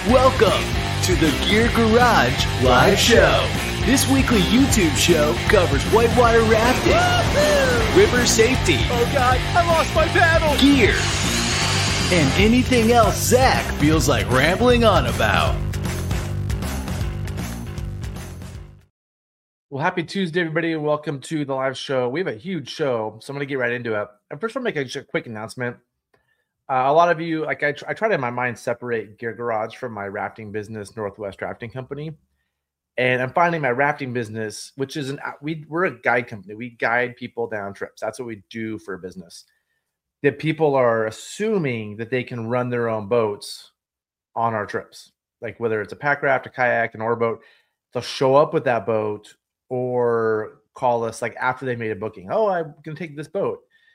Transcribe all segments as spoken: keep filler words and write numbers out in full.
Welcome to the Gear Garage Live Show. This weekly YouTube show covers whitewater rafting, Woo-hoo! river safety, oh god, I lost my paddle, gear, and anything else Zach feels like rambling on about. Well, happy Tuesday, everybody, and welcome to the live show. We have a huge show, so I'm going to get right into it. And first, I'll make a quick announcement. Uh, a lot of you, like I, tr- I try to in my mind separate Gear Garage from my rafting business, Northwest Rafting Company. And I'm finding my rafting business, which is an we we're a guide company. We guide people down trips. That's what we do for a business. That people are assuming that they can run their own boats on our trips, like whether it's a pack raft, a kayak, an oar boat. They'll show up with that boat or call us like after they made a booking. Oh, I'm going to take this boat,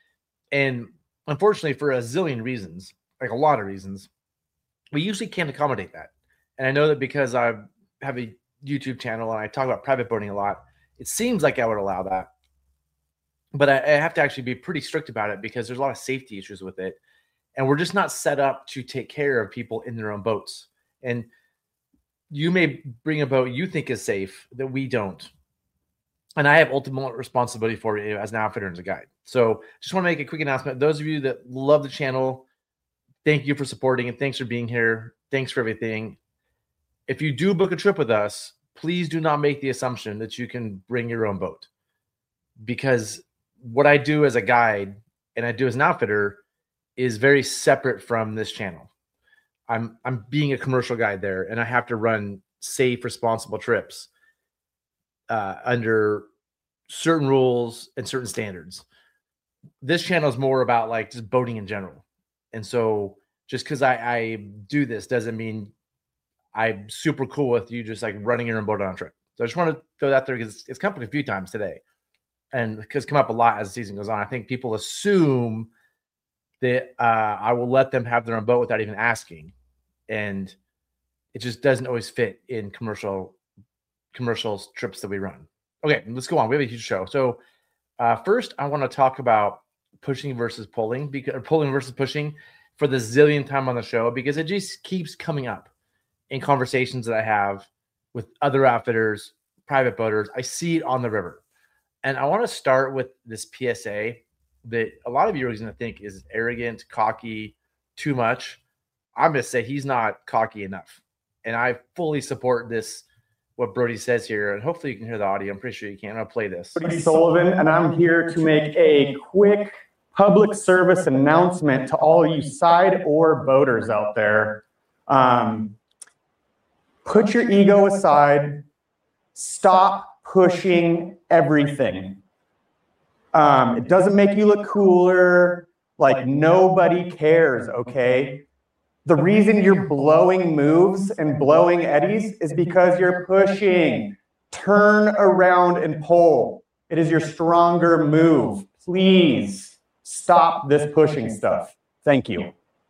and unfortunately, for a zillion reasons, like a lot of reasons, we usually can't accommodate that. And I know that because I have a YouTube channel and I talk about private boating a lot, it seems like I would allow that. But I, I have to actually be pretty strict about it because there's a lot of safety issues with it. And we're just not set up to take care of people in their own boats. And you may bring a boat you think is safe that we don't. And I have ultimate responsibility for it as an outfitter and as a guide. So just want to make a quick announcement. Those of you that love the channel, thank you for supporting and thanks for being here. Thanks for everything. If you do book a trip with us, please do not make the assumption that you can bring your own boat. Because what I do as a guide and I do as an outfitter is very separate from this channel. I'm I'm being a commercial guide there, and I have to run safe, responsible trips uh, under certain rules and certain standards. This channel is more about like just boating in general. And so just because I, I do this doesn't mean I'm super cool with you just like running your own boat on a trip. So I just want to throw that there because it's come up a few times today. And because come up a lot as the season goes on. I think people assume that uh, I will let them have their own boat without even asking. And it just doesn't always fit in commercial commercial trips that we run. Okay, let's go on. We have a huge show. So uh, first, I want to talk about pushing versus pulling, because pulling versus pushing for the zillionth time on the show, because it just keeps coming up in conversations that I have with other outfitters, private boaters. I see it on the river. And I want to start with this P S A that a lot of you are going to think is arrogant, cocky, too much. I'm going to say he's not cocky enough. And I fully support this, what Brody says here. And hopefully you can hear the audio. I'm pretty sure you can. I'm going to play this. Brody Sullivan, and I'm here to make a quick public service announcement to all you side oar boaters out there. Um, put your ego aside. Stop pushing everything. Um, it doesn't make you look cooler. Like nobody cares, okay? The reason you're blowing moves and blowing eddies is because you're pushing. Turn around and pull. It is your stronger move. Please stop this pushing stuff. Thank you.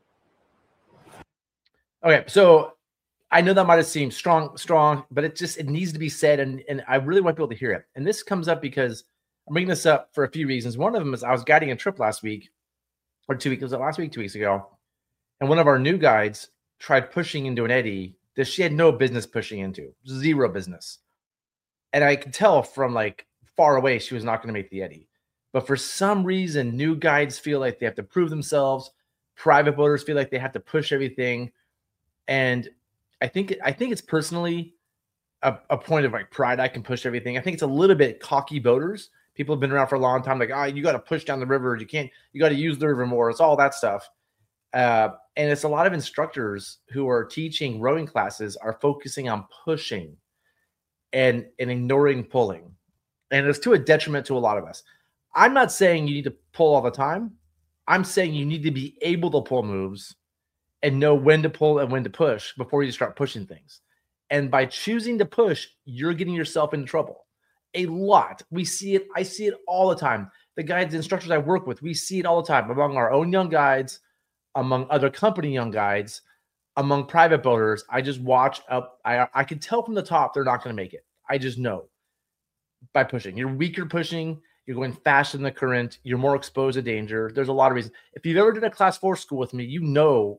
Okay, so I know that might have seemed strong, strong, but it just it needs to be said, and, and I really want people to hear it. And this comes up because I'm bringing this up for a few reasons. One of them is I was guiding a trip last week, or two weeks, was it last week, two weeks ago? And one of our new guides tried pushing into an eddy that she had no business pushing into, zero business. And I could tell from like far away she was not going to make the eddy. But for some reason, new guides feel like they have to prove themselves. Private boaters feel like they have to push everything. And I think I think it's personally a, a point of like pride. I can push everything. I think it's a little bit cocky boaters. People have been around for a long time. Like, oh, you got to push down the river. You can't. You got to use the river more. It's all that stuff. Uh, and it's a lot of instructors who are teaching rowing classes are focusing on pushing and, and ignoring pulling. And it's to a detriment to a lot of us. I'm not saying you need to pull all the time. I'm saying you need to be able to pull moves and know when to pull and when to push before you start pushing things. And by choosing to push, you're getting yourself into trouble. A lot. We see it. I see it all the time. The guides, the instructors I work with, we see it all the time among our own young guides, among other company young guides, among private boaters. I just watch up. I, I can tell from the top they're not going to make it. I just know by pushing. You're weaker pushing. You're going faster than the current. You're more exposed to danger. There's a lot of reasons. If you've ever done a class four school with me, you know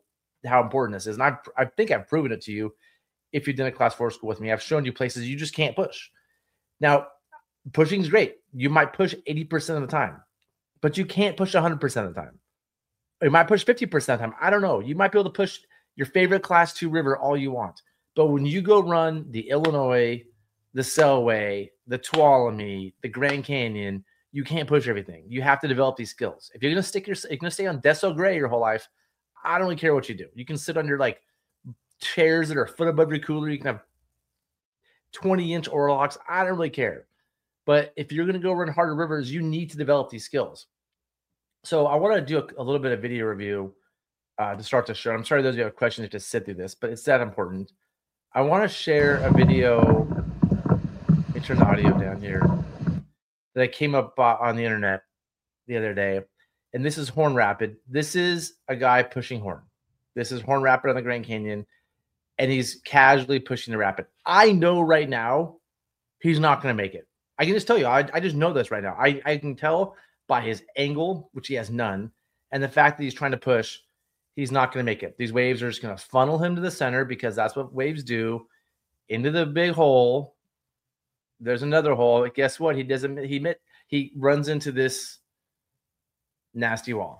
how important this is. And I, I think I've proven it to you. If you've done a class four school with me, I've shown you places you just can't push. Now, pushing is great. You might push eighty percent of the time, but you can't push one hundred percent of the time. You might push fifty percent of the time. I don't know. You might be able to push your favorite class two river all you want. But when you go run the Illinois, the Selway, the Tuolumne, the Grand Canyon, you can't push everything. You have to develop these skills. If you're gonna stick your, you're gonna stay on Deso Gray your whole life, I don't really care what you do. You can sit under like chairs that are a foot above your cooler. You can have twenty inch Orlocks. I don't really care. But if you're gonna go run harder rivers, you need to develop these skills. So I want to do a, a little bit of video review uh, to start the show. I'm sorry those of you have questions have to sit through this, but it's that important. I want to share a video. Let me turn the audio down here. That came up uh, on the internet the other day, and this is Horn Rapid. This is a guy pushing horn. This is Horn Rapid on the Grand Canyon, and he's casually pushing the rapid. I know right now he's not going to make it. I can just tell you, I, I just know this right now. I, I can tell by his angle, which he has none, and the fact that he's trying to push, he's not going to make it. These waves are just going to funnel him to the center because that's what waves do, into the big hole. There's another hole. Guess what? He doesn't. He met. He runs into this nasty wall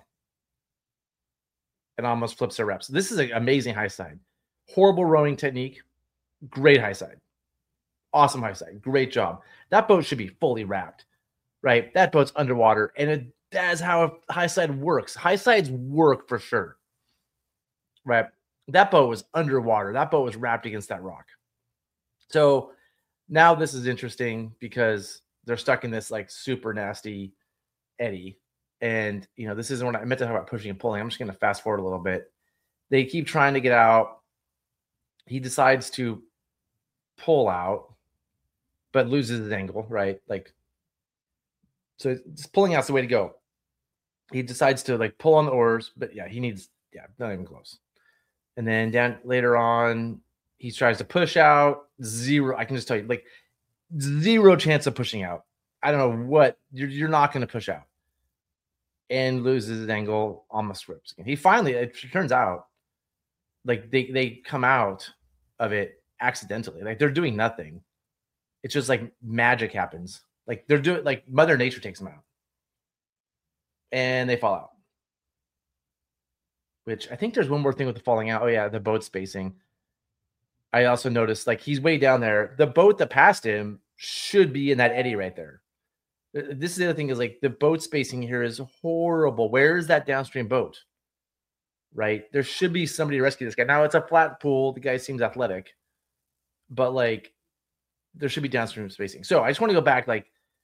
and almost flips a rep. So this is an amazing high side. Horrible rowing technique. Great high side. Awesome high side. Great job. That boat should be fully wrapped, right? That boat's underwater, and it, that's how a high side works. High sides work for sure, right? That boat was underwater. That boat was wrapped against that rock. So now this is interesting because they're stuck in this like super nasty eddy. And, you know, this isn't what I meant to talk about pushing and pulling. I'm just going to fast forward a little bit. They keep trying to get out. He decides to pull out, but loses his angle, right? Like, so just pulling out's the way to go. He decides to like pull on the oars, but yeah, he needs, yeah, not even close. And then down later on, he tries to push out. Zero. I can just tell you, like, zero chance of pushing out. I don't know what you're. You're not going to push out, and loses his angle. Almost rips. He finally. It turns out, like they they come out of it accidentally. Like they're doing nothing. It's just like magic happens. Like they're doing. Like Mother Nature takes them out, and they fall out. Which I think there's one more thing with the falling out. Oh yeah, the boat spacing. I also noticed like he's way down there. The boat that passed him should be in that eddy right there. This is the other thing is like the boat spacing here is horrible. Where is that downstream boat? Right? There should be somebody to rescue this guy. Now it's a flat pool. The guy seems athletic, but like there should be downstream spacing. So I just want to go back. Like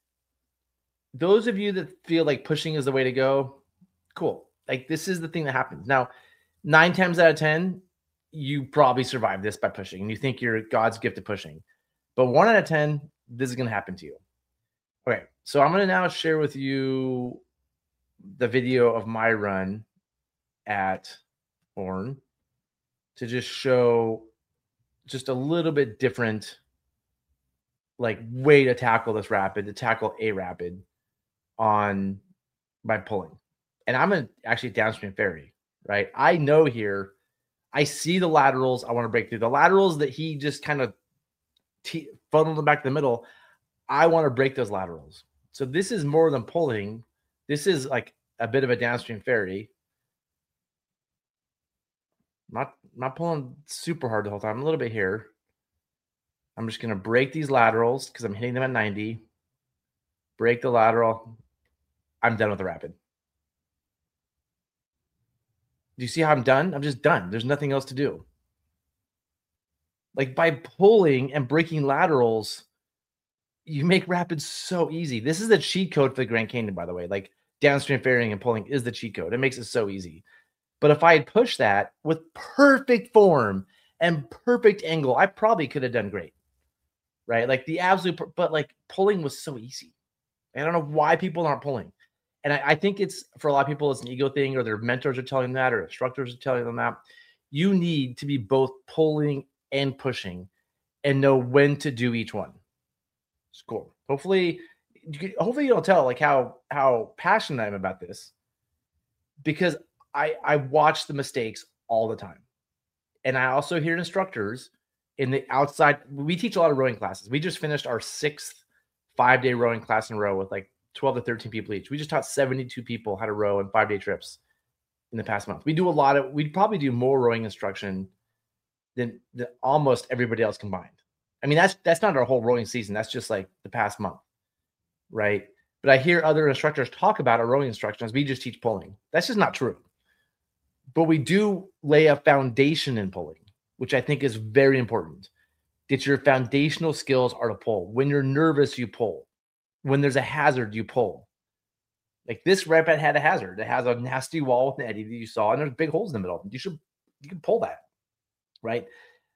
those of you that feel like pushing is the way to go, cool. Like this is the thing that happens. Now, nine times out of ten, you probably survive this by pushing and you think you're God's gift of pushing, but one out of ten, this is going to happen to you. Okay. So I'm going to now share with you the video of my run at Horn to just show just a little bit different, like way to tackle this rapid, to tackle a rapid on by pulling. And I'm going to actually downstream ferry, right? I know here, I see the laterals I want to break through. The laterals that he just kind of t- funneled them back to the middle, I want to break those laterals. So this is more than pulling. This is like a bit of a downstream ferry. Not, not pulling super hard the whole time. A little bit here. I'm just going to break these laterals because I'm hitting them at ninety. Break the lateral. I'm done with the rapid. Do you see how I'm done? I'm just done. There's nothing else to do. Like by pulling and breaking laterals, you make rapids so easy. This is the cheat code for the Grand Canyon, by the way. Like downstream ferrying and pulling is the cheat code. It makes it so easy. But if I had pushed that with perfect form and perfect angle, I probably could have done great. Right? Like the absolute, but like pulling was so easy. I don't know why people aren't pulling. And I, I think it's for a lot of people, it's an ego thing, or their mentors are telling them that, or instructors are telling them that. You need to be both pulling and pushing and know when to do each one. It's cool. Hopefully, hopefully you'll tell like how, how passionate I am about this, because I, I watch the mistakes all the time. And I also hear instructors in the outside. We teach a lot of rowing classes. We just finished our sixth five-day rowing class in a row with like twelve to thirteen people each. We just taught seventy-two people how to row in five-day trips in the past month. We do a lot of, we probably do more rowing instruction than, than almost everybody else combined. I mean, that's that's not our whole rowing season. That's just like the past month, right? But I hear other instructors talk about our rowing instruction as we just teach pulling. That's just not true. But we do lay a foundation in pulling, which I think is very important. That your foundational skills are to pull. When you're nervous, you pull. When there's a hazard, you pull. Like this rep had a hazard. It has a nasty wall with an eddy that you saw, and there's big holes in the middle. You should, you can pull that, right?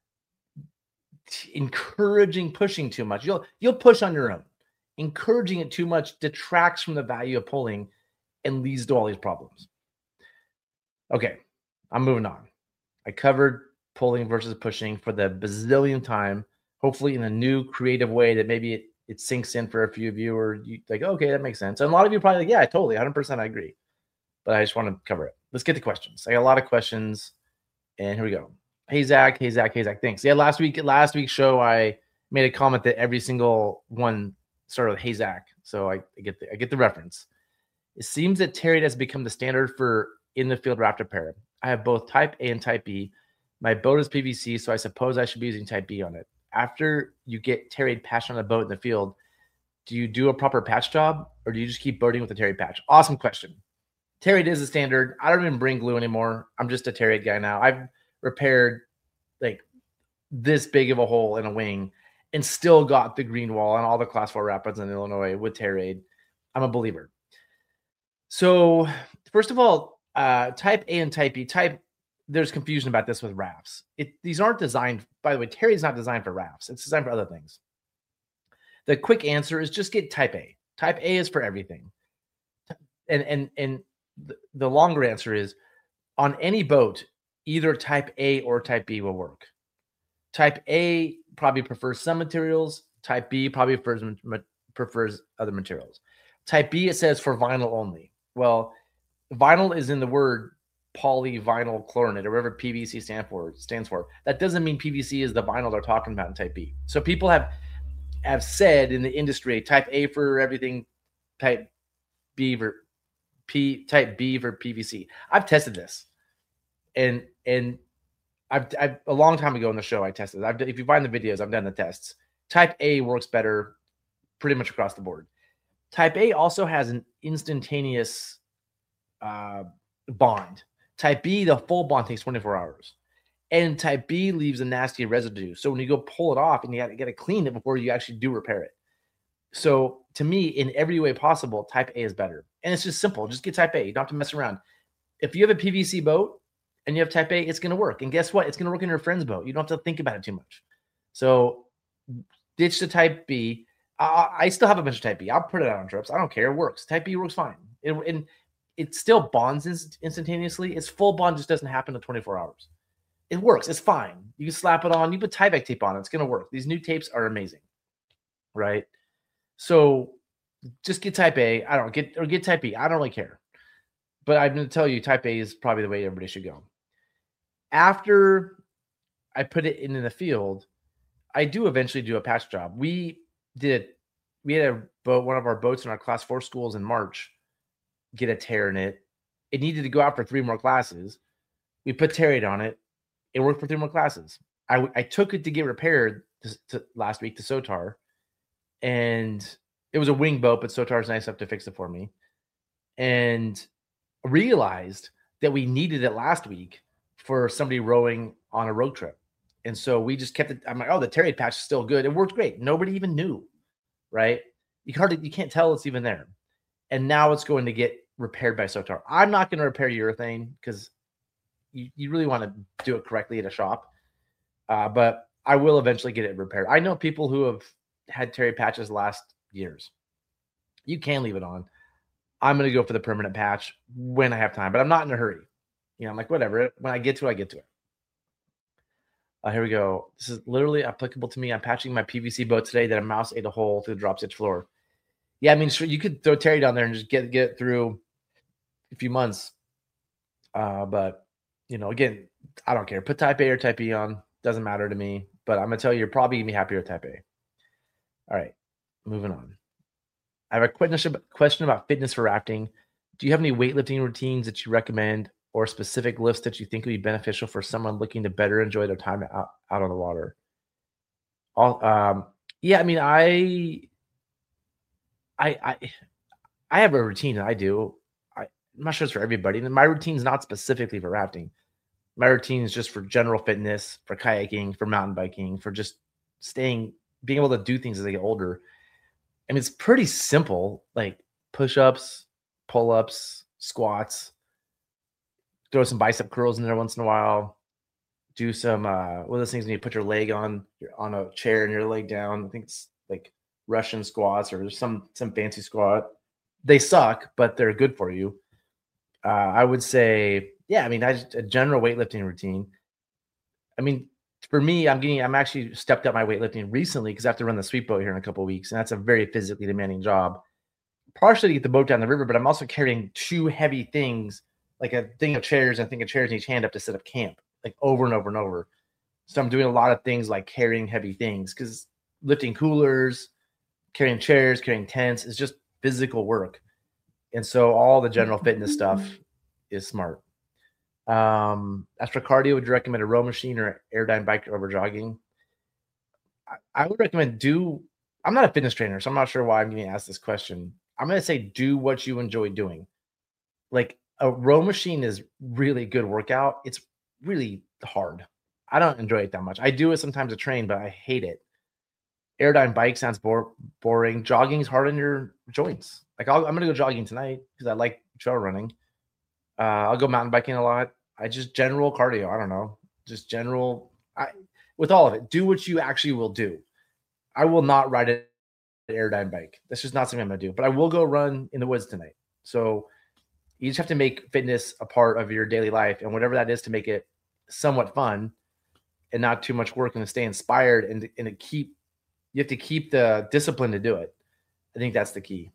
Encouraging pushing too much. You'll you'll push on your own. Encouraging it too much detracts from the value of pulling and leads to all these problems. Okay, I'm moving on. I covered pulling versus pushing for the bazillionth time, hopefully in a new creative way that maybe it, it sinks in for a few of you, or you like, okay, that makes sense. And a lot of you probably like, yeah, totally, one hundred percent I agree. But I just want to cover it. Let's get to questions. I got a lot of questions, and here we go. Hey, Zach. Hey, Zach. Hey, Zach. Thanks. Yeah, last week, last week's show, I made a comment that every single one started with, hey, Zach. So I, I get the I get the reference. It seems that Terried has become the standard for in-the-field raft repair. I have both Type A and Type B. My boat is P V C, so I suppose I should be using Type B on it. After you get Terried patched on a boat in the field, do you do a proper patch job, or do you just keep boating with the Terried patch? Awesome question. Terried is the standard. I don't even bring glue anymore. I'm just a Terried guy now. I've repaired like this big of a hole in a wing and still got the green wall on all the class four rapids in Illinois with Terried. I'm a believer. So first of all, uh, Type A and Type B. Type, there's confusion about this with rafts. It, these aren't designed, by the way, Terried is not designed for rafts. It's designed for other things. The quick answer is just get Type A. Type A is for everything. And, and, and the, the longer answer is on any boat, either Type A or Type B will work. Type A probably prefers some materials. Type B probably prefers, prefers other materials. Type B, it says for vinyl only. Well, vinyl is in the word polyvinyl chlorinate, or whatever P V C stand for, stands for. That doesn't mean P V C is the vinyl they're talking about in Type B. So people have, have said in the industry, Type A for everything, Type B for P, Type B for P V C. I've tested this. And and I've, I've a long time ago in the show I tested. I've if you find the videos, I've done the tests. Type A works better, pretty much across the board. Type A also has an instantaneous uh, bond. Type B, the full bond takes twenty-four hours, and Type B leaves a nasty residue. So when you go pull it off, and you got to get to clean it before you actually do repair it. So to me, in every way possible, Type A is better, and it's just simple. Just get Type A. You don't have to mess around. If you have a P V C boat and you have Type A, it's going to work. And guess what? It's going to work in your friend's boat. You don't have to think about it too much. So ditch the Type B. I, I still have a bunch of Type B. I'll put it out on trips. I don't care. It works. Type B works fine. It, and it still bonds inst- instantaneously. Its full bond just doesn't happen in twenty-four hours. It works. It's fine. You can slap it on. You put Tyvek tape on it. It's going to work. These new tapes are amazing, right? So just get Type A. I don't get or get Type B. I don't really care. But I'm going to tell you, Type A is probably the way everybody should go. After I put it in, in the field, I do eventually do a patch job. We did, we had a boat, one of our boats in our class four schools in March, get a tear in it. It needed to go out for three more classes. We put Terried on it. It worked for three more classes. I, I took it to get repaired to, to, last week to Sotar, and it was a wing boat, but Sotar's nice enough to fix it for me. And realized that we needed it last week for somebody rowing on a road trip. And so we just kept it. I'm like, oh, the Terried patch is still good. It worked great. Nobody even knew, right? You hardly, you can't tell it's even there. And now it's going to get repaired by Sotar. I'm not going to repair urethane because you, you really want to do it correctly at a shop. Uh, but I will eventually get it repaired. I know people who have had Terried patches last years. You can leave it on. I'm going to go for the permanent patch when I have time, but I'm not in a hurry. You know, I'm like, whatever. When I get to it, I get to it. Uh, here we go. This is literally applicable to me. I'm patching my P V C boat today that a mouse ate a hole through the drop stitch floor. Yeah, I mean, sure, you could throw Terry down there and just get, get it through a few months. Uh, but you know, again, I don't care. Put type A or type B on. Doesn't matter to me. But I'm going to tell you, you're probably going to be happier with type A. All right. Moving on. I have a question about fitness for rafting. Do you have any weightlifting routines that you recommend or specific lifts that you think would be beneficial for someone looking to better enjoy their time out, out on the water? All, um, yeah, I mean, I, I, I, I have a routine that I do. I, I'm not sure it's for everybody. And my routine is not specifically for rafting. My routine is just for general fitness, for kayaking, for mountain biking, for just staying, being able to do things as I get older. I mean, it's pretty simple, like push-ups, pull-ups, squats, throw some bicep curls in there once in a while, do some, uh, one of those things when you put your leg on, you're on a chair and your leg down. I think it's like Russian squats or some, some fancy squat. They suck, but they're good for you. Uh, I would say, yeah, I mean, I just, a general weightlifting routine. I mean, for me, I'm getting, I'm actually stepped up my weightlifting recently because I have to run the sweep boat here in a couple of weeks. And that's a very physically demanding job. Partially to get the boat down the river, but I'm also carrying two heavy things, like a thing of chairs and a thing of chairs in each hand up to set up camp, like over and over and over. So I'm doing a lot of things like carrying heavy things because lifting coolers, carrying chairs, carrying tents is just physical work. And so all the general fitness stuff is smart. Um, as for cardio, would you recommend a row machine or Airdyne bike over jogging? I, I would recommend do, I'm not a fitness trainer, so I'm not sure why I'm getting asked this question. I'm going to say do what you enjoy doing. Like a row machine is really good workout. It's really hard. I don't enjoy it that much. I do it sometimes to train, but I hate it. Airdyne bike sounds bore, boring. Jogging is hard on your joints. Like I'll, I'm going to go jogging tonight because I like trail running. Uh, I'll go mountain biking a lot. I just general cardio. I don't know. Just general. I with all of it, do what you actually will do. I will not ride an Airdyne bike. That's just not something I'm going to do. But I will go run in the woods tonight. So you just have to make fitness a part of your daily life, and whatever that is to make it somewhat fun and not too much work and to stay inspired and, and to keep, you have to keep the discipline to do it. I think that's the key.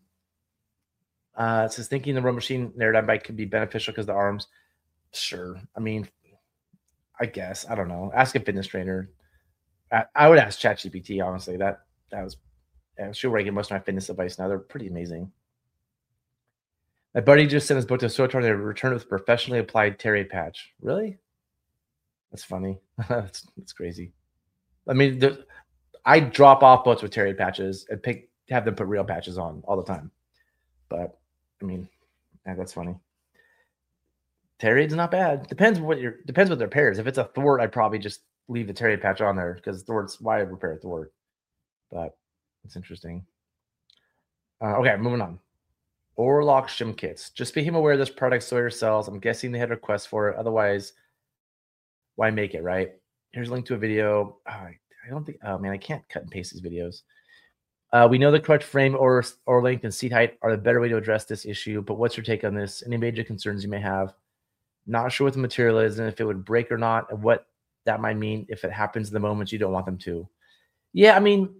Uh, it says thinking the row machine Airdyne bike could be beneficial because the arms. Sure. I mean, I guess. I don't know. Ask a fitness trainer. I, I would ask ChatGPT, honestly. That that was I'm sure where I get most of my fitness advice now. They're pretty amazing. My buddy just sent his book to Sotar to return with a professionally applied terry patch. Really? That's funny. that's, that's crazy. I mean, the, I drop off boats with terry patches and pick have them put real patches on all the time. But I mean, yeah, that's funny. Terry's not bad. Depends what your depends what their pairs. If it's a thwart, I'd probably just leave the terry patch on there because thwarts. Why repair a thwart? But it's interesting. Uh, okay, moving on. Orlock shim kits. Just became aware of this product Sawyer sells. I'm guessing they had requests for it. Otherwise, why make it, right? Here's a link to a video. Oh, I, I don't think. Oh man, I can't cut and paste these videos. Uh, we know the correct frame or or length and seat height are the better way to address this issue. But what's your take on this? Any major concerns you may have? Not sure what the material is and if it would break or not, and what that might mean if it happens in the moment you don't want them to. Yeah, I mean,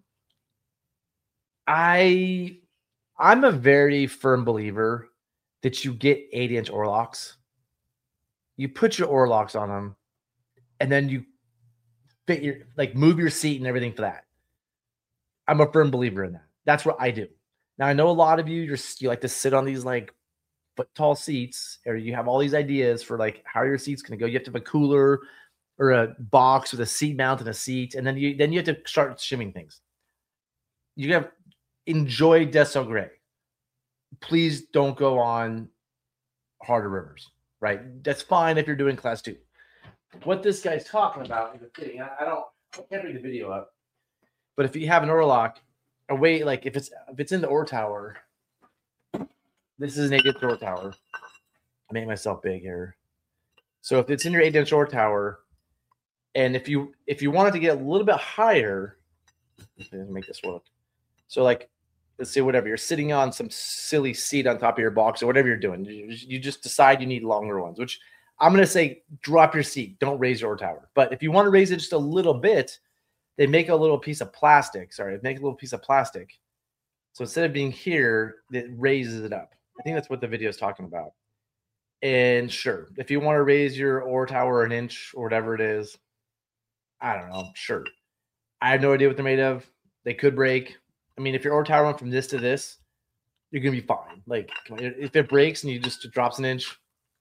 I I'm a very firm believer that you get eight inch Orlocks. You put your Orlocks on them, and then you fit your like move your seat and everything for that. I'm a firm believer in that. That's what I do. Now I know a lot of you, you're you like to sit on these like foot tall seats, or you have all these ideas for like how your seat's going to go. You have to have a cooler or a box with a seat mount and a seat, and then you then you have to start shimming things. You have enjoy Deso Gray. Please don't go on harder rivers, right? That's fine if you're doing class two. What this guy's talking about, I, I don't, I can't read the video up, but if you have an Orlock, a way like if it's if it's in the oar tower, this is an eight inch oar tower. I made myself big here. So if it's in your eight inch oar tower, and if you if you wanted to get a little bit higher, let's make this work. So like, let's say whatever, you're sitting on some silly seat on top of your box or whatever you're doing. You just decide you need longer ones, which I'm going to say drop your seat. Don't raise your oar tower. But if you want to raise it just a little bit, they make a little piece of plastic. Sorry, they make a little piece of plastic. So instead of being here, it raises it up. I think that's what the video is talking about. And sure, if you want to raise your oar tower an inch or whatever it is, I don't know. Sure. I have no idea what they're made of. They could break. I mean, if your oar tower went from this to this, you're going to be fine. Like, if it breaks and you just it drops an inch,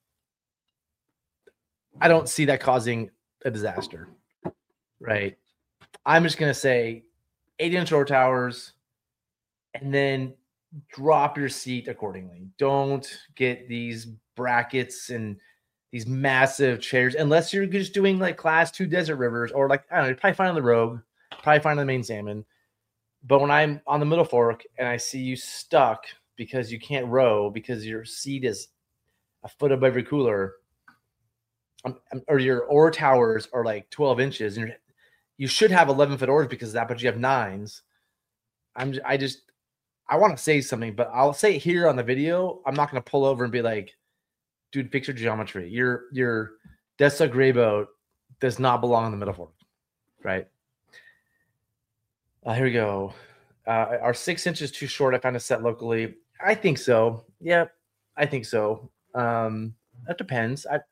I don't see that causing a disaster, right? I'm just going to say eight-inch oar towers and then drop your seat accordingly. Don't get these brackets and these massive chairs unless you're just doing like class two desert rivers or like, I don't know, you're probably fine on the Rogue, probably fine on the main salmon. But when I'm on the Middle Fork and I see you stuck because you can't row because your seat is a foot above your cooler, um, or your oar towers are like twelve inches, and you're, you should have eleven foot oars because of that, but you have nines. I'm I just I want to say something, but I'll say it here on the video. I'm not going to pull over and be like, dude, fix your geometry. Your your Dessa gray boat does not belong in the Middle Fork, right? Uh, here we go. Uh, are six inches too short? I found a set locally. I think so. Yeah, I think so. Um, that depends. I,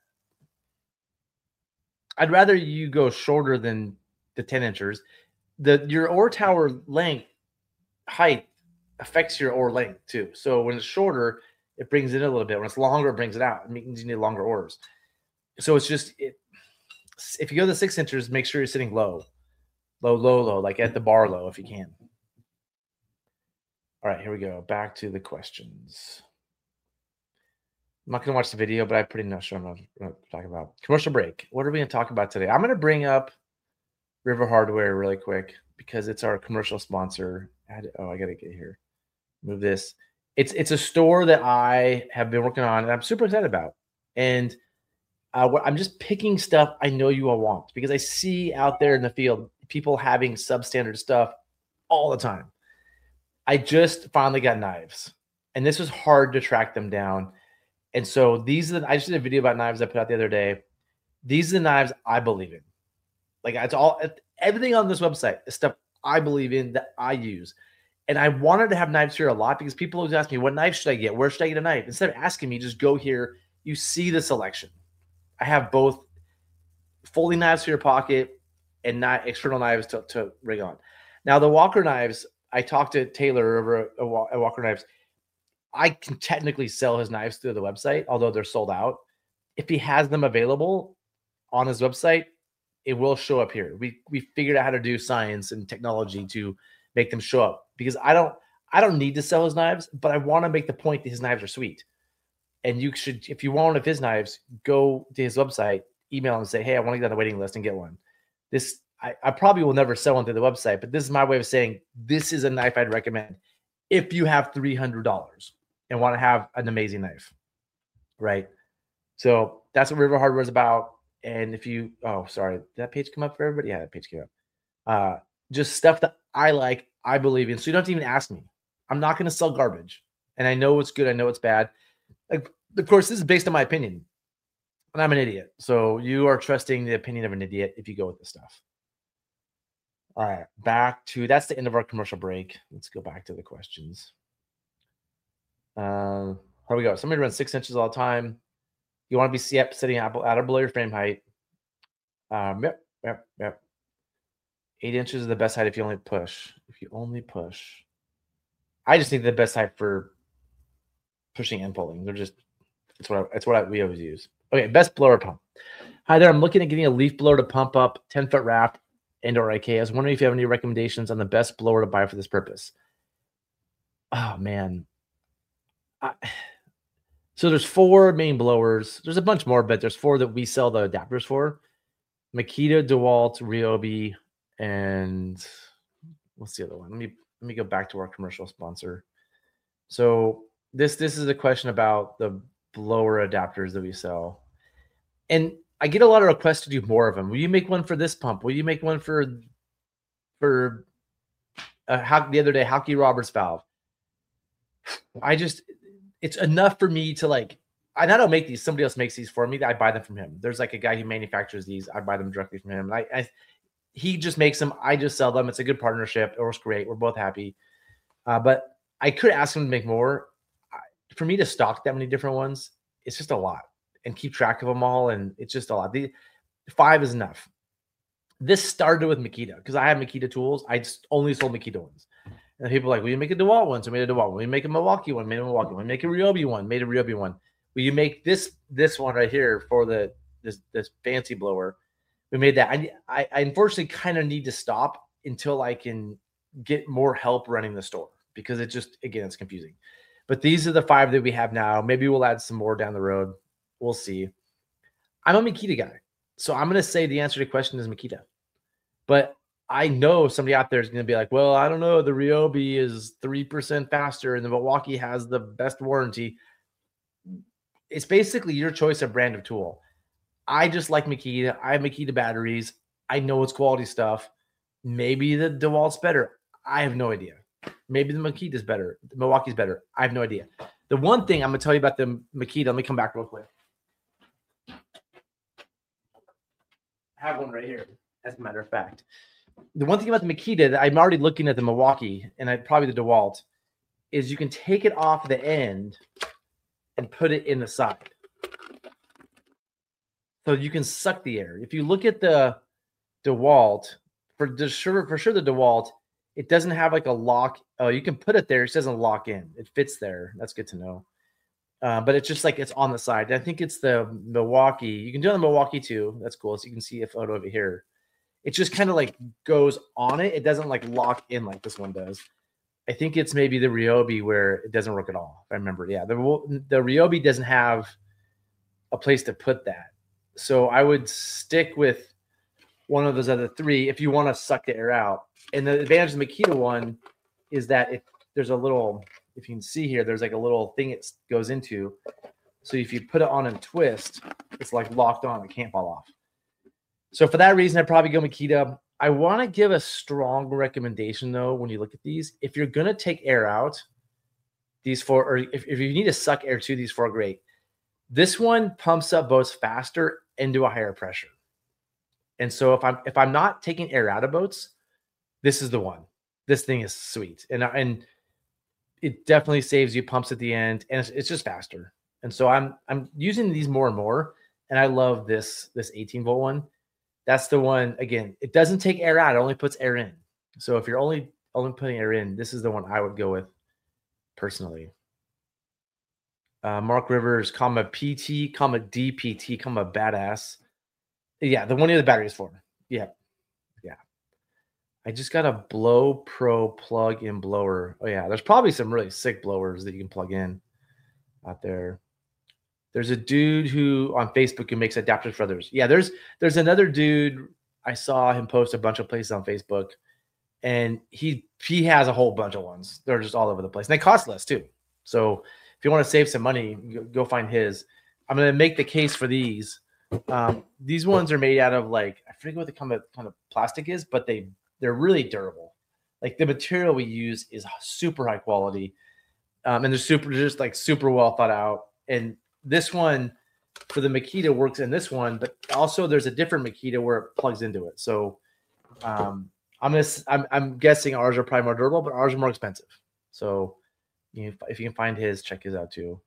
I'd rather you go shorter than the ten inchers. The your oar tower length, height affects your oar length too. So when it's shorter, it brings it in a little bit. When it's longer, it brings it out. It means you need longer oars. So it's just it. If you go to the six inchers, make sure you're sitting low. Low, low, low, like at the bar low if you can. All right, here we go. Back to the questions. I'm not going to watch the video, but I'm pretty not sure I'm going to talk about. Commercial break. What are we going to talk about today? I'm going to bring up River Hardware really quick because it's our commercial sponsor. Oh, I got to get here. Move this. It's it's a store that I have been working on and I'm super excited about. And uh, I'm just picking stuff I know you all want because I see out there in the field people having substandard stuff all the time. I just finally got knives, and this was hard to track them down. And so these are the, I just did a video about knives I put out the other day. These are the knives I believe in. Like it's all everything on this website is stuff I believe in that I use. And I wanted to have knives here a lot because people always ask me, what knife should I get? Where should I get a knife? Instead of asking me, just go here. You see the selection. I have both folding knives for your pocket and not external knives to, to rig on. Now, the Walker knives, I talked to Taylor over at Walker Knives. I can technically sell his knives through the website, although they're sold out. If he has them available on his website, it will show up here. We we figured out how to do science and technology to make them show up because I don't I don't need to sell his knives, but I want to make the point that his knives are sweet. And you should, if you want one of his knives, go to his website, email him and say, hey, I want to get on the waiting list and get one. This I, I probably will never sell one through the website, but this is my way of saying this is a knife I'd recommend if you have three hundred dollars and want to have an amazing knife, right? So that's what River Hardware is about. And if you, oh, sorry, did that page come up for everybody? Yeah, that page came up. Uh, just stuff that I like, I believe in. So you don't have to even ask me. I'm not going to sell garbage. And I know it's good. I know it's bad. Like, of course, this is based on my opinion. And I'm an idiot. So you are trusting the opinion of an idiot if you go with this stuff. All right, back to, that's the end of our commercial break. Let's go back to the questions. Uh, here we go. Somebody runs six inches all the time. You want to be sitting out or below your frame height. Um, yep, yep, yep. Eight inches is the best height if you only push. If you only push. I just think the best height for pushing and pulling. They're just, it's what I, it's what I, we always use. Okay, best blower pump. Hi there. I'm looking at getting a leaf blower to pump up ten foot raft and or I K. I was wondering if you have any recommendations on the best blower to buy for this purpose. Oh man. I, so there's four main blowers. There's a bunch more, but there's four that we sell the adapters for. Makita, DeWalt, Ryobi, and what's the other one? Let me let me go back to our commercial sponsor. So this this is a question about the blower adapters that we sell. And I get a lot of requests to do more of them. Will you make one for this pump? Will you make one for for uh, how, the other day, Hauke Roberts valve? I just, it's enough for me to like, I don't make these. Somebody else makes these for me. I buy them from him. There's like a guy who manufactures these. I buy them directly from him. And I, I he just makes them. I just sell them. It's a good partnership. It works great. We're both happy. Uh, but I could ask him to make more. For me to stock that many different ones, it's just a lot. and keep track of them all. And it's just a lot. The five is enough. This started with Makita because I have Makita tools. I just only sold Makita ones. And people are like, will you make a DeWalt one? So I made a DeWalt one. Will you make a Milwaukee one? Made a Milwaukee one. Make a Ryobi one. Made a Ryobi one. Will you make this this one right here for the this this fancy blower? We made that. I I, I unfortunately kind of need to stop until I can get more help running the store because it just, again, it's confusing. But these are the five that we have now. Maybe we'll add some more down the road. We'll see. I'm a Makita guy. So I'm going to say the answer to the question is Makita. But I know somebody out there is going to be like, well, I don't know. The Ryobi is three percent faster and the Milwaukee has the best warranty. It's basically your choice of brand of tool. I just like Makita. I have Makita batteries. I know it's quality stuff. Maybe the DeWalt's better. I have no idea. Maybe the Makita's better. The Milwaukee's better. I have no idea. The one thing I'm going to tell you about the Makita, let me come back real quick. I have one right here, as a matter of fact. The one thing about the Makita that I'm already looking at the Milwaukee and I probably the DeWalt is you can take it off the end and put it in the side. So you can suck the air. If you look at the DeWalt, for the sure for sure the DeWalt, it doesn't have like a lock. Oh, you can put it there. It doesn't lock in. It fits there. That's good to know. Uh, but it's just like it's on the side. I think it's the Milwaukee. You can do it on the Milwaukee too. That's cool. So you can see a photo of it here. It just kind of like goes on it. It doesn't like lock in like this one does. I think it's maybe the Ryobi where it doesn't work at all. If I remember. Yeah, the, the Ryobi doesn't have a place to put that. So I would stick with one of those other three if you want to suck the air out. And the advantage of the Makita one is that if there's a little, if you can see here, there's like a little thing it goes into. So if you put it on and twist, it's like locked on. It can't fall off. So for that reason, I'd probably go Makita. I want to give a strong recommendation, though, when you look at these. If you're going to take air out, these four, or if, if you need to suck air to, these four are great. This one pumps up boats faster into a higher pressure. And so if I'm if I'm not taking air out of boats, this is the one. This thing is sweet. And, and it definitely saves you pumps at the end, and it's, it's just faster. And so I'm I'm using these more and more, and I love this this eighteen volt one. That's the one, again, it doesn't take air out, it only puts air in. So if you're only only putting air in, this is the one I would go with personally. Uh, Mark Rivers, comma P T, comma D P T, comma badass. Yeah, the one near the battery is for. Yeah. Yeah. I just got a Blow Pro plug-in blower. Oh, yeah. There's probably some really sick blowers that you can plug in out there. There's a dude who on Facebook who makes adapters for others. Yeah, there's there's another dude. I saw him post a bunch of places on Facebook, and he he has a whole bunch of ones. They're just all over the place. And they cost less too. So if you want to save some money, go find his. I'm going to make the case for these. Um, these ones are made out of like, I forget what the kind of, kind of plastic is, but they, they're really durable. Like the material we use is super high quality. Um, and they're super, just like super well thought out. And this one for the Makita works in this one, but also there's a different Makita where it plugs into it. So um, I'm gonna, I'm, I'm guessing ours are probably more durable, but ours are more expensive. So you know, if you can find his, check his out too.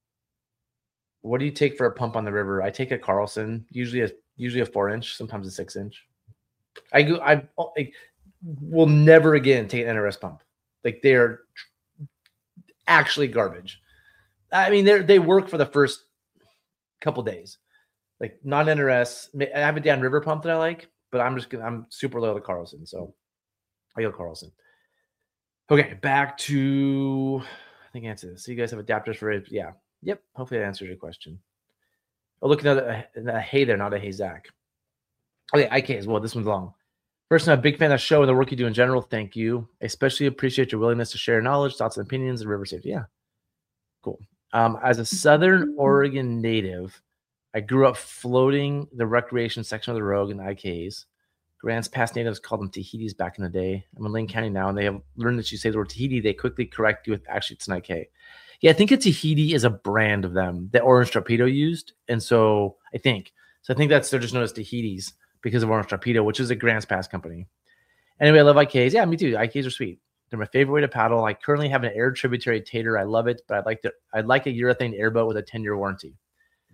What do you take for a pump on the river? I take a Carlson, usually a usually a four inch, sometimes a six inch. I go, I, I will never again take an N R S pump. Like they're actually garbage. I mean, they they work for the first couple days. Like non N R S, I have a downriver pump that I like, but I'm just gonna, I'm super loyal to Carlson, so I go Carlson. Okay, back to I think I answered this. So you guys have adapters for it, yeah. Yep. Hopefully that answers your question. Oh, look at a, a hey there, not a hey Zach. Okay, I K as well. This one's long. First, I'm a big fan of the show and the work you do in general. Thank you. I especially appreciate your willingness to share knowledge, thoughts, and opinions and river safety. Yeah, cool. Um, as a Southern Oregon native, I grew up floating the recreation section of the Rogue and I Ks. Grants Pass natives called them Tahitis back in the day. I'm in Lane County now, and they have learned that you say the word Tahiti, they quickly correct you with actually it's an I K. Yeah, I think a Tahiti is a brand of them that Orange Torpedo used. And so I think, so I think that's, they're just known as Tahitis because of Orange Torpedo, which is a Grants Pass company. Anyway, I love I Ks. Yeah, me too. I Ks are sweet. They're my favorite way to paddle. I currently have an air tributary Tater. I love it, but I'd like to, I'd like a urethane airboat with a ten year warranty.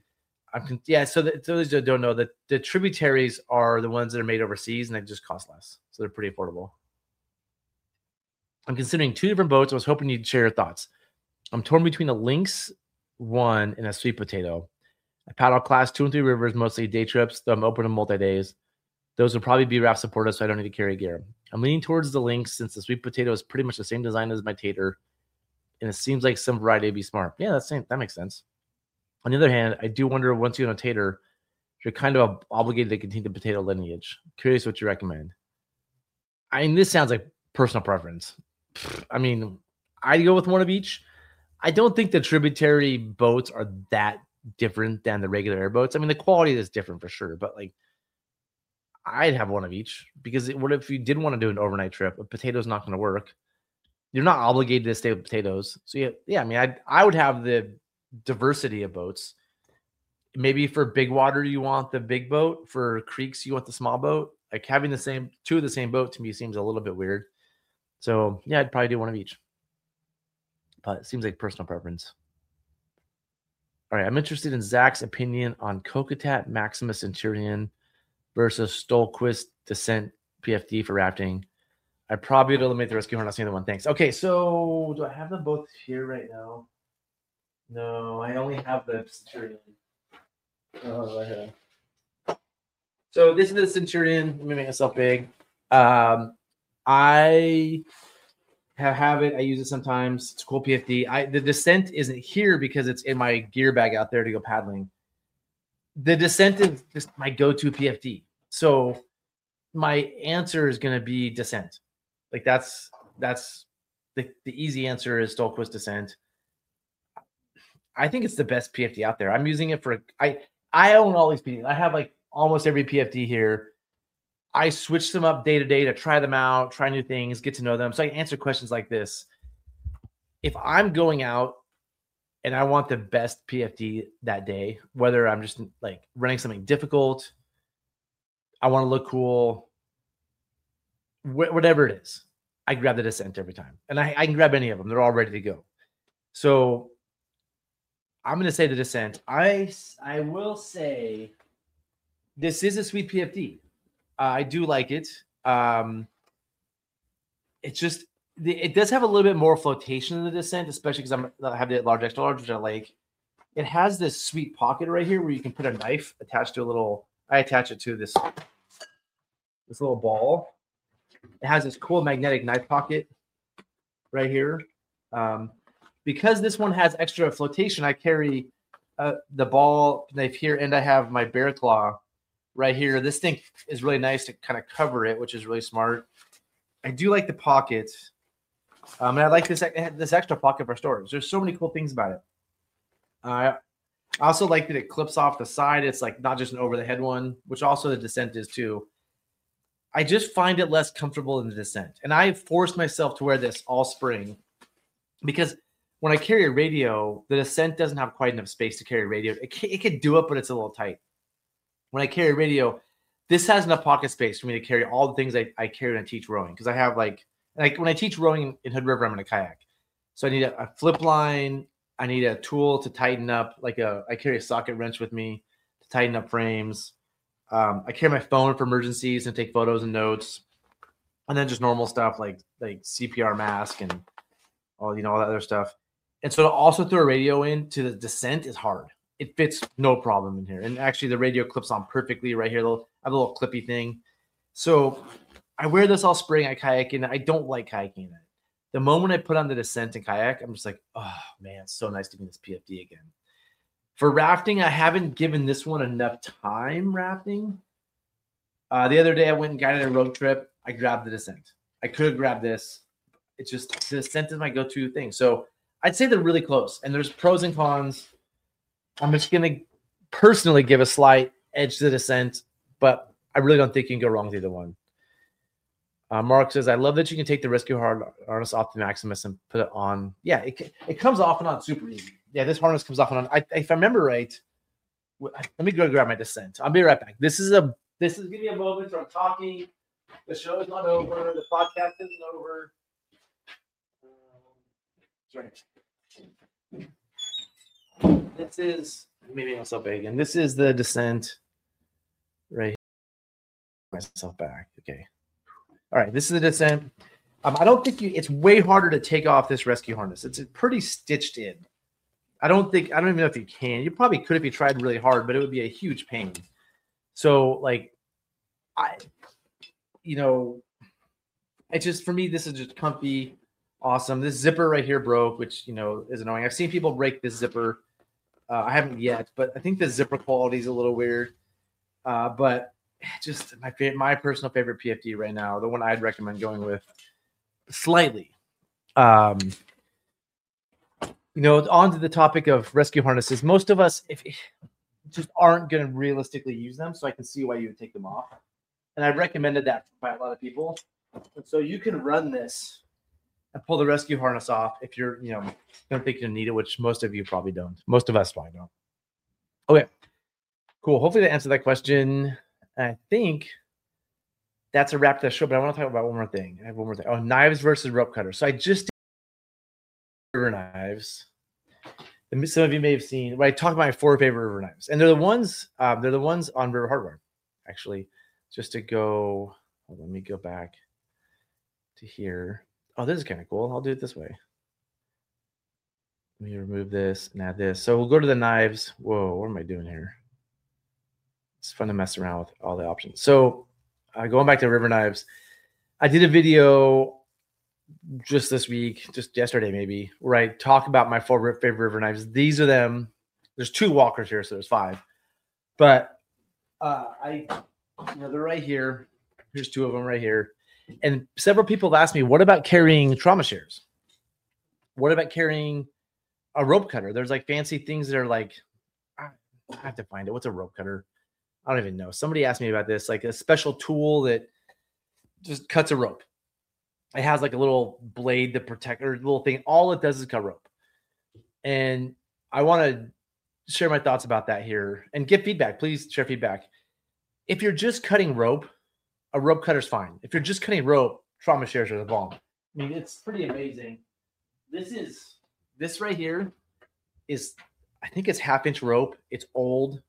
I'm con- yeah. So the, those that don't know that the tributaries are the ones that are made overseas and they just cost less, so they're pretty affordable. I'm considering two different boats. I was hoping you'd share your thoughts. I'm torn between a Lynx one and a Sweet Potato. I paddle class two and three rivers, mostly day trips, though I'm open to multi-days. Those will probably be raft supported, so I don't need to carry gear. I'm leaning towards the Lynx since the Sweet Potato is pretty much the same design as my Tater, and it seems like some variety would be smart. Yeah, that's, that makes sense. On the other hand, I do wonder once you own a Tater, you're kind of obligated to continue the potato lineage. Curious what you recommend. I mean, this sounds like personal preference. I mean, I'd go with one of each. I don't think the tributary boats are that different than the regular airboats. I mean, the quality is different for sure, but like, I'd have one of each because it, what if you did want to do an overnight trip? A potato's not going to work. You're not obligated to stay with potatoes. So yeah, yeah. I mean, I I would have the diversity of boats. Maybe for big water, you want the big boat. For creeks, you want the small boat. Like having the same two of the same boat to me seems a little bit weird. So yeah, I'd probably do one of each. But it seems like personal preference. All right, I'm interested in Zach's opinion on Kokatat Maximus Centurion versus Stolquist Descent P F D for rafting. I probably would eliminate the Rescue Hornet. I'll see the one. Thanks. Okay, so do I have them both here right now? No, I only have the Centurion. Oh, right here. So this is the Centurion. Let me make myself big. Um, I have, have it. I use it sometimes. It's a cool P F D. I the Descent isn't here because it's in my gear bag out there to go paddling. The Descent is just my go-to P F D. So my answer is going to be Descent. Like that's that's the, the easy answer is Stolquist Descent. I think it's the best P F D out there. I'm using it for I I own all these P F Ds. I have like almost every P F D here. I switch them up day to day to try them out, try new things, get to know them. So I can answer questions like this. If I'm going out and I want the best P F D that day, whether I'm just like running something difficult, I want to look cool, wh- whatever it is, I grab the Descent every time. And I, I can grab any of them. They're all ready to go. So I'm going to say the Descent. I, I will say this is a sweet P F D. Uh, I do like it. Um, it's just, it does have a little bit more flotation in the Descent, especially because I'm I have the large extra large, which I like. It has this sweet pocket right here where you can put a knife attached to a little, I attach it to this, this little ball. It has this cool magnetic knife pocket right here. Um, because this one has extra flotation, I carry uh, the ball knife here, and I have my bear claw right here. This thing is really nice to kind of cover it, which is really smart. I do like the pockets. Um, and I like this this extra pocket for storage. There's so many cool things about it. Uh, I also like that it clips off the side. It's like not just an over the head one, which also the Descent is too. I just find it less comfortable in the Descent. And I forced myself to wear this all spring because when I carry a radio, the Descent doesn't have quite enough space to carry a radio. It can, it could do it, but it's a little tight. When I carry a radio, this has enough pocket space for me to carry all the things I, I carry when I teach rowing. Because I have like, like when I teach rowing in Hood River, I'm in a kayak. So I need a, a flip line. I need a tool to tighten up. Like a, I carry a socket wrench with me to tighten up frames. Um, I carry my phone for emergencies and take photos and notes. And then just normal stuff like, like C P R mask and all, you know, all that other stuff. And so to also throw a radio into the Descent is hard. It fits no problem in here. And actually the radio clips on perfectly right here. I have a little clippy thing. So I wear this all spring. I kayak in it. I don't like kayaking in it. The moment I put on the Descent and kayak, I'm just like, oh man, it's so nice to be in this P F D again. For rafting, I haven't given this one enough time rafting. Uh, the other day I went and guided a road trip. I grabbed the Descent. I could have grabbed this. It's just the Descent is my go-to thing. So I'd say they're really close. And there's pros and cons. I'm just going to personally give a slight edge to the Descent, but I really don't think you can go wrong with either one. Uh, Mark says, I love that you can take the Rescue harness off the Maximus and put it on. Yeah, it, it comes off and on super easy. Yeah, this harness comes off and on. I, if I remember right, let me go grab my Descent. I'll be right back. This is a this is giving me a moment where I'm talking. The show is not over. The podcast isn't over. Um, sorry. This is let me make myself big again. This is the Descent right here. Myself back. Okay. All right. This is the Descent. Um, I don't think you, it's way harder to take off this rescue harness. It's pretty stitched in. I don't think, I don't even know if you can. You probably could if you tried really hard, but it would be a huge pain. So, like, I, you know, it's just, for me, this is just comfy, awesome. This zipper right here broke, which, you know, is annoying. I've seen people break this zipper. Uh, I haven't yet, but I think the zipper quality is a little weird. Uh, but just my favorite, my personal favorite P F D right now, the one I'd recommend going with slightly. Um, you know, on to the topic of rescue harnesses. Most of us, if just aren't going to realistically use them, so I can see why you would take them off. And I recommended that by a lot of people. And so you can run this and pull the rescue harness off if you're, you know, don't think you need it, which most of you probably don't. Most of us probably don't. Okay, cool. Hopefully that answered that question. I think that's a wrap to the show, but I want to talk about one more thing. I have one more thing. Oh, knives versus rope cutters. So I just did river knives. Some of you may have seen, where I talk about my four favorite river knives, and they're the ones. Um, they're the ones on River Hardware, actually. Just to go, oh, let me go back to here. Oh, this is kind of cool. I'll do it this way. Let me remove this and add this. So we'll go to the knives. Whoa, what am I doing here? It's fun to mess around with all the options. So uh, going back to river knives, I did a video just this week, just yesterday maybe, where I talk about my four favorite river knives. These are them. There's two walkers here, so there's five. But uh, I, you know, they're right here. Here's two of them right here. And several people have asked me, what about carrying trauma shares? What about carrying a rope cutter? There's like fancy things that are like, I have to find it. What's a rope cutter? I don't even know. Somebody asked me about this, like a special tool that just cuts a rope. It has like a little blade to protect, or little thing. All it does is cut rope. And I want to share my thoughts about that here and give feedback. Please share feedback. If you're just cutting rope, a rope cutter's fine. If you're just cutting rope, trauma shares are the bomb. I mean, it's pretty amazing. This is, this right here is, I think it's half inch rope. It's old.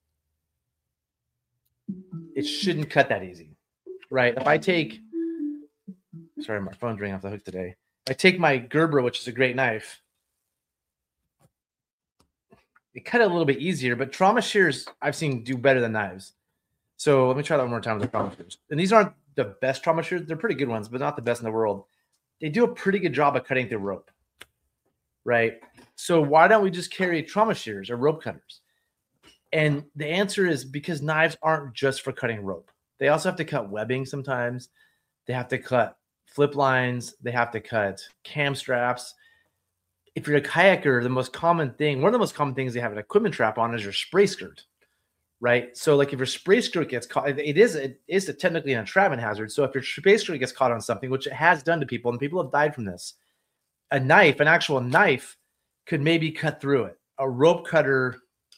It shouldn't cut that easy, right? If I take, sorry, my phone's ringing off the hook today. If I take my Gerber, which is a great knife, it cut it a little bit easier, but trauma shears I've seen do better than knives. So let me try that one more time with the trauma shears. And these aren't the best trauma shears. They're pretty good ones, but not the best in the world. They do a pretty good job of cutting through rope, right? So why don't we just carry trauma shears or rope cutters? And the answer is because knives aren't just for cutting rope. They also have to cut webbing sometimes. They have to cut flip lines. They have to cut cam straps. If you're a kayaker, the most common thing, one of the most common things they have an equipment trap on is your spray skirt, right? So like if your spray skirt gets caught, it is, it is a, technically an entrapment hazard. So if your spray skirt gets caught on something, which it has done to people, and people have died from this, a knife, an actual knife could maybe cut through it. A rope cutter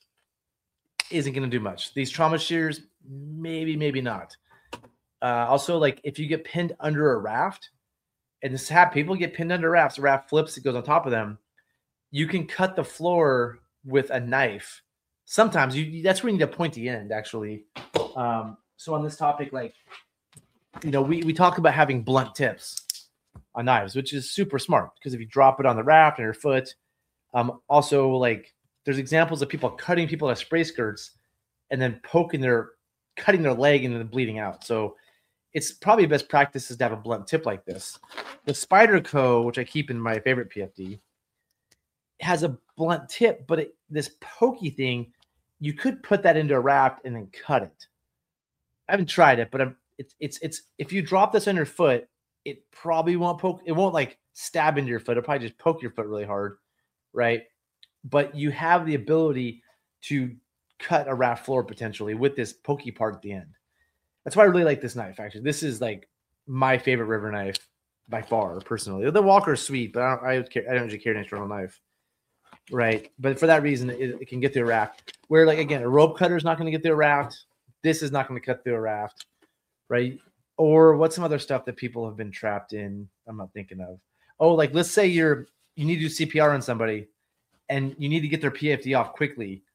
isn't going to do much. These trauma shears, maybe, maybe not. Uh, also, like if you get pinned under a raft, and this happens, people get pinned under rafts, the raft flips, it goes on top of them. You can cut the floor with a knife. Sometimes you that's where you need a pointy end, actually. Um, so on this topic, like, you know, we, we talk about having blunt tips on knives, which is super smart because if you drop it on the raft on your foot, um, also like there's examples of people cutting people with spray skirts and then poking their, cutting their leg and then bleeding out. So it's probably best practices to have a blunt tip like this. The Spyderco, which I keep in my favorite P F D, has a blunt tip, but it, this pokey thing, you could put that into a raft and then cut it. I haven't tried it, but I'm, it's it's it's if you drop this on your foot, it probably won't poke. It won't like stab into your foot. It'll probably just poke your foot really hard, right? But you have the ability to cut a raft floor potentially with this pokey part at the end. That's why I really like this knife. Actually, this is like my favorite river knife by far, personally. The Walker is sweet, but I don't, I, I don't usually carry an external knife, right? But for that reason, it, it can get through a raft. Where, like, again, a rope cutter is not going to get through a raft. This is not going to cut through a raft, right? Or what's some other stuff that people have been trapped in? I'm not thinking of. Oh, like let's say you're you need to do C P R on somebody, and you need to get their P F D off quickly,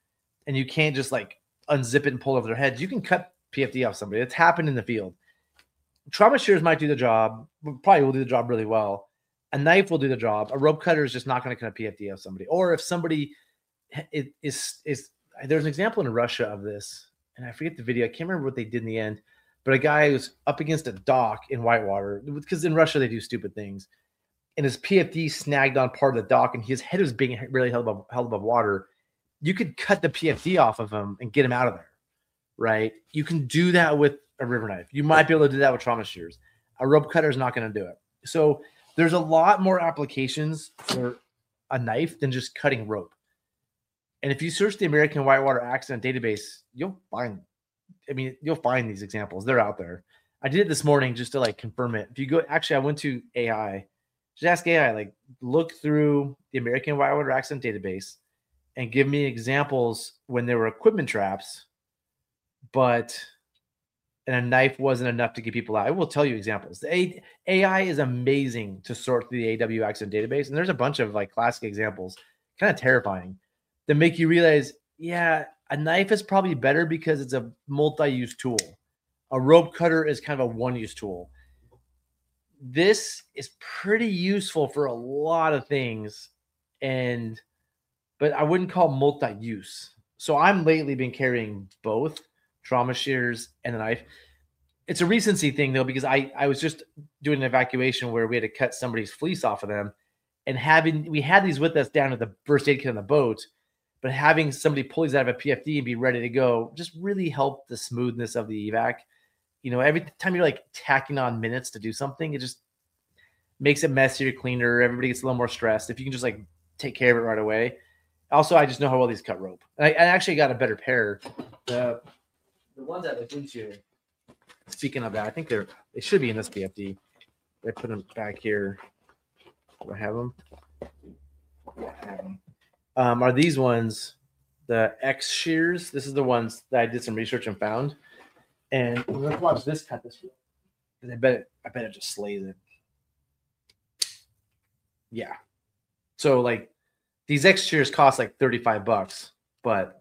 and you can't just like unzip it and pull over their heads. You can cut P F D off somebody. It's happened in the field. Trauma shears might do the job, probably will do the job really well. A knife will do the job. A rope cutter is just not going to cut a P F D off somebody. Or if somebody is, is, is, there's an example in Russia of this, and I forget the video. I can't remember what they did in the end, but a guy was up against a dock in Whitewater, because in Russia they do stupid things, and his P F D snagged on part of the dock, and his head was being really held above, held above water. You could cut the P F D off of him and get him out of there, right? You can do that with a river knife. You might be able to do that with trauma shears. A rope cutter is not going to do it. So there's a lot more applications for a knife than just cutting rope. And if you search the American Whitewater Accident Database, you'll find, I mean, you'll find these examples. They're out there. I did it this morning just to like confirm it. If you go, actually, I went to A I. Just ask A I, like, look through the American Whitewater Accident Database and give me examples when there were equipment traps, but and a knife wasn't enough to get people out. I will tell you examples. The A I is amazing to sort through the A W accident database, and there's a bunch of like classic examples, kind of terrifying, that make you realize, yeah, a knife is probably better because it's a multi-use tool. A rope cutter is kind of a one-use tool. This is pretty useful for a lot of things, and but I wouldn't call multi-use. So I'm lately been carrying both trauma shears and a knife. It's a recency thing though, because I, I was just doing an evacuation where we had to cut somebody's fleece off of them, and having, we had these with us down at the first aid kit on the boat, but having somebody pull these out of a P F D and be ready to go just really helped the smoothness of the evac. You know, every time you're like tacking on minutes to do something, it just makes it messier, cleaner. Everybody gets a little more stressed. If you can just like take care of it right away. Also, I just know how well these cut rope. And I, I actually got a better pair. The the ones that look into, speaking of that, I think they're they should be in this P F D. I put them back here. Do I have them? Yeah, I have them. Um, are these ones the X shears? This is the ones that I did some research and found. And let's watch this cut this real. I bet it, I bet it just slays it. Yeah. So like these X shears cost like thirty-five bucks, but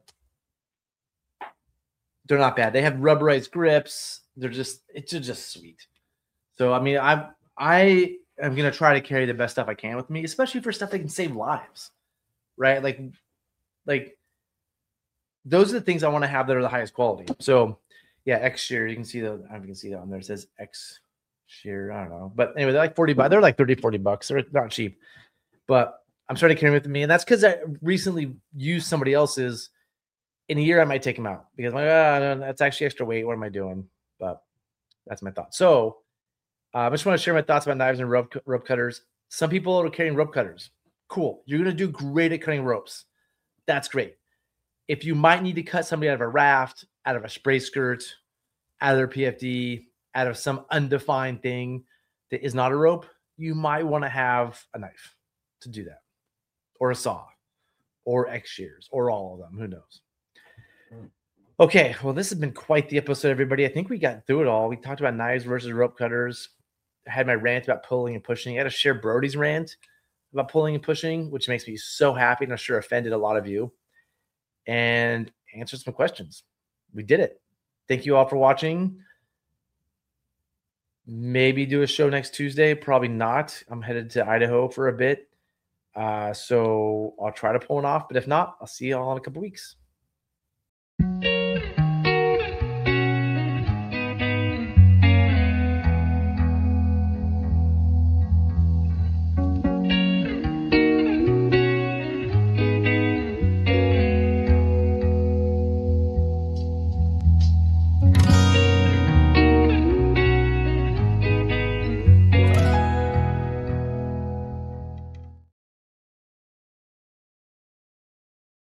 they're not bad. They have rubberized grips. They're just, it's just sweet. So, I mean, I'm, I am going to try to carry the best stuff I can with me, especially for stuff that can save lives, right? Like, like those are the things I want to have that are the highest quality. So yeah, X shear, you can see the, I don't know if you can see that on there. It says X shear. I don't know. But anyway, they're like forty bucks. They're like thirty, forty bucks. They're not cheap, but I'm starting to carry them with me. And that's because I recently used somebody else's. In a year, I might take them out because I'm like, oh, that's actually extra weight. What am I doing? But that's my thought. So uh, I just want to share my thoughts about knives and rope, rope cutters. Some people are carrying rope cutters. Cool. You're going to do great at cutting ropes. That's great. If you might need to cut somebody out of a raft, out of a spray skirt, out of their P F D, out of some undefined thing that is not a rope, you might want to have a knife to do that, or a saw, or X shears, or all of them. Who knows? Okay, well, this has been quite the episode, everybody. I think we got through it all. We talked about knives versus rope cutters. I had my rant about pulling and pushing. I had to share Brody's rant about pulling and pushing, which makes me so happy, and I'm sure offended a lot of you, and answered some questions. We did it. Thank you all for watching. Maybe do a show next Tuesday. Probably not. I'm headed to Idaho for a bit. Uh, so I'll try to pull it off, but if not, I'll see you all in a couple weeks.